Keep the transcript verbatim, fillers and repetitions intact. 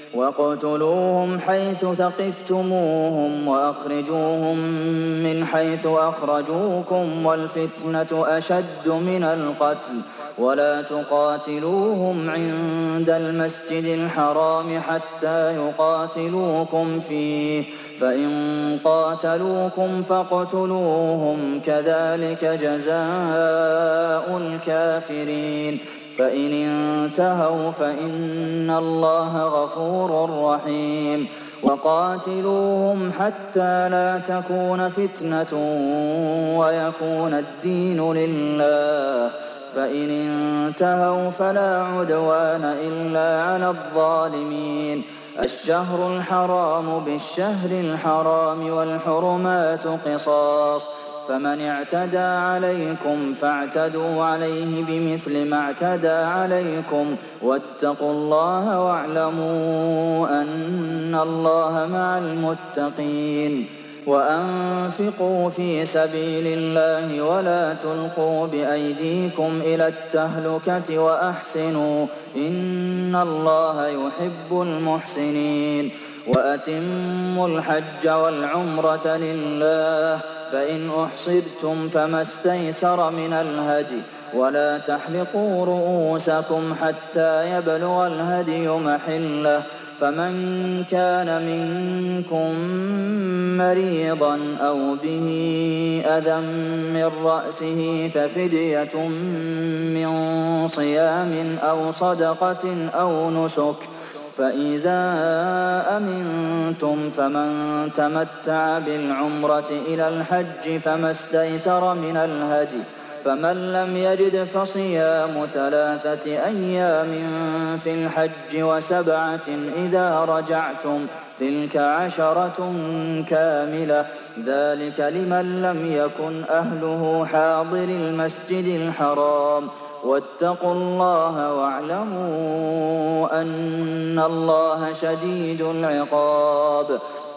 وَاقْتُلُوهُمْ حَيْثُ ثَقِفْتُمُوهُمْ وَأَخْرِجُوهُم مِّنْ حَيْثُ أَخْرَجُوكُمْ ۚ وَالْفِتْنَةُ أَشَدُّ مِنَ الْقَتْلِ ۚ وَلَا تُقَاتِلُوهُمْ عِندَ الْمَسْجِدِ الْحَرَامِ حَتَّىٰ يُقَاتِلُوكُمْ فِيهِ ۖ فَإِن قَاتَلُوكُمْ فَاقْتُلُوهُمْ ۗ كَذَٰلِكَ جَزَاءُ الْكَافِرِينَ. فَإِنِ انتَهَوْا فَإِنَّ اللَّهَ غَفُورٌ رَّحِيمٌ. وَقَاتِلُوهُمْ حَتَّىٰ لَا تَكُونَ فِتْنَةٌ وَيَكُونَ الدِّينُ لِلَّهِ ۖ فَإِنِ انتَهَوْا فَلَا عُدْوَانَ إِلَّا عَلَى الظَّالِمِينَ. الشَّهْرُ الْحَرَامُ بِالشَّهْرِ الْحَرَامِ وَالْحُرُمَاتُ قِصَاصٌ، فَمَنِ اعْتَدَىٰ عَلَيْكُمْ فَاعْتَدُوا عَلَيْهِ بِمِثْلِ مَا اعْتَدَىٰ عَلَيْكُمْ ۚ وَاتَّقُوا اللَّهَ وَاعْلَمُوا أَنَّ اللَّهَ مَعَ الْمُتَّقِينَ. وَأَنفِقُوا فِي سَبِيلِ اللَّهِ وَلَا تُلْقُوا بِأَيْدِيكُمْ إِلَى التَّهْلُكَةِ وَأَحْسِنُوا ۚ إِنَّ اللَّهَ يُحِبُّ الْمُحْسِنِينَ. وَأَتِمُّوا الْحَجَّ وَالْعُمْرَةَ لِلَّهِ ۚ فَإِنْ أُحْصِرْتُمْ فَمَا اسْتَيْسَرَ مِنَ الْهَدْيِ ۖ وَلَا تَحْلِقُوا رُءُوسَكُمْ حَتَّىٰ يَبْلُغَ الْهَدْيُ مَحِلَّهُ ۚ فَمَن كَانَ مِنكُم مَّرِيضًا أَوْ بِهِ أَذًى مِّن رَّأْسِهِ فَفِدْيَةٌ مِّن صِيَامٍ أَوْ صَدَقَةٍ أَوْ نُسُكٍ ۚ فَإِذَا أَمِنتُمْ فَمَن تَمَتَّعَ بِالْعُمْرَةِ إِلَى الْحَجِّ فَمَا اسْتَيْسَرَ مِنَ الْهَدْيِ ۚ فَمَن لَّمْ يَجِدْ فَصِيَامُ ثَلَاثَةِ أَيَّامٍ فِي الْحَجِّ وَسَبْعَةٍ إِذَا رَجَعْتُمْ ۗ تِلْكَ عَشَرَةٌ كَامِلَةٌ ۗ ذَٰلِكَ لِمَن لَّمْ يَكُنْ أَهْلُهُ حَاضِرِي الْمَسْجِدِ الْحَرَامِ. وَاتَّقُوا اللَّهَ وَاعْلَمُوا أَنَّ اللَّهَ شَدِيدُ الْعِقَابِ.